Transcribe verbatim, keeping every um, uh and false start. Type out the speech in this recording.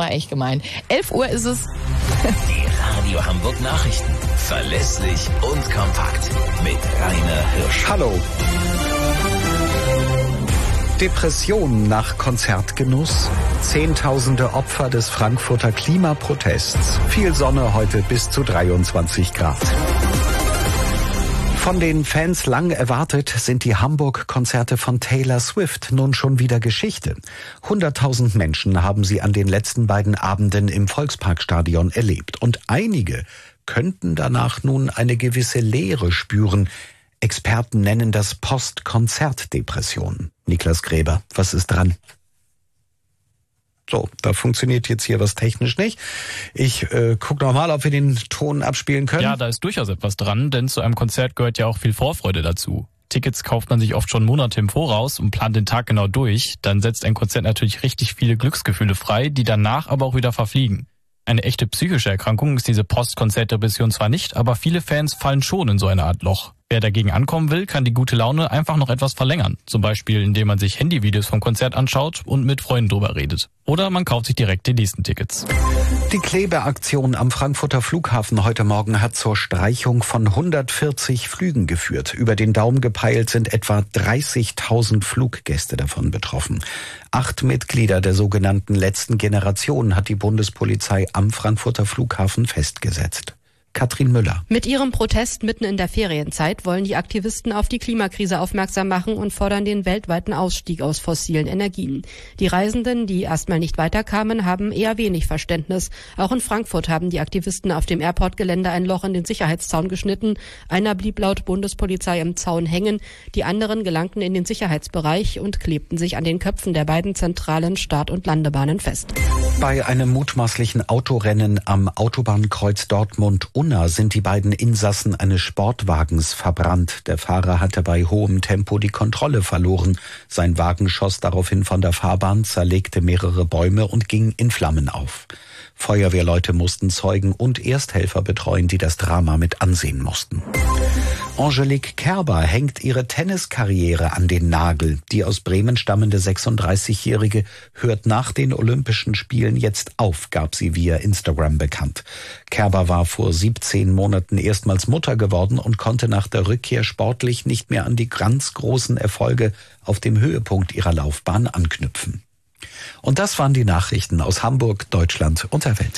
war echt gemein. elf Uhr ist es. Die Radio Hamburg Nachrichten. Verlässlich und kompakt. Mit Rainer Hirsch. Hallo. Depression nach Konzertgenuss, Zehntausende Opfer des Frankfurter Klimaprotests, viel Sonne heute bis zu dreiundzwanzig Grad. Von den Fans lang erwartet sind die Hamburg-Konzerte von Taylor Swift nun schon wieder Geschichte. Hunderttausend Menschen haben sie an den letzten beiden Abenden im Volksparkstadion erlebt. Und einige könnten danach nun eine gewisse Leere spüren. Experten nennen das Post-Konzert-Depression. Niklas Gräber, was ist dran? So, da funktioniert jetzt hier was technisch nicht. Ich äh, gucke nochmal, ob wir den Ton abspielen können. Ja, da ist durchaus etwas dran, denn zu einem Konzert gehört ja auch viel Vorfreude dazu. Tickets kauft man sich oft schon Monate im Voraus und plant den Tag genau durch. Dann setzt ein Konzert natürlich richtig viele Glücksgefühle frei, die danach aber auch wieder verfliegen. Eine echte psychische Erkrankung ist diese Post-Konzert-Depression zwar nicht, aber viele Fans fallen schon in so eine Art Loch. Wer dagegen ankommen will, kann die gute Laune einfach noch etwas verlängern. Zum Beispiel, indem man sich Handyvideos vom Konzert anschaut und mit Freunden drüber redet. Oder man kauft sich direkt die nächsten Tickets. Die Klebeaktion am Frankfurter Flughafen heute Morgen hat zur Streichung von hundertvierzig Flügen geführt. Über den Daumen gepeilt sind etwa dreißigtausend Fluggäste davon betroffen. Acht Mitglieder der sogenannten letzten Generation hat die Bundespolizei am Frankfurter Flughafen festgesetzt. Katrin Müller. Mit ihrem Protest mitten in der Ferienzeit wollen die Aktivisten auf die Klimakrise aufmerksam machen und fordern den weltweiten Ausstieg aus fossilen Energien. Die Reisenden, die erstmal nicht weiterkamen, haben eher wenig Verständnis. Auch in Frankfurt haben die Aktivisten auf dem Airport-Gelände ein Loch in den Sicherheitszaun geschnitten. Einer blieb laut Bundespolizei im Zaun hängen. Die anderen gelangten in den Sicherheitsbereich und klebten sich an den Köpfen der beiden zentralen Start- und Landebahnen fest. Bei einem mutmaßlichen Autorennen am Autobahnkreuz Dortmund-Unna sind die beiden Insassen eines Sportwagens verbrannt. Der Fahrer hatte bei hohem Tempo die Kontrolle verloren. Sein Wagen schoss daraufhin von der Fahrbahn, zerlegte mehrere Bäume und ging in Flammen auf. Feuerwehrleute mussten Zeugen und Ersthelfer betreuen, die das Drama mit ansehen mussten. Angelique Kerber hängt ihre Tenniskarriere an den Nagel. Die aus Bremen stammende sechsunddreißigjährige hört nach den Olympischen Spielen jetzt auf, gab sie via Instagram bekannt. Kerber war vor siebzehn Monaten erstmals Mutter geworden und konnte nach der Rückkehr sportlich nicht mehr an die ganz großen Erfolge auf dem Höhepunkt ihrer Laufbahn anknüpfen. Und das waren die Nachrichten aus Hamburg, Deutschland und der Welt.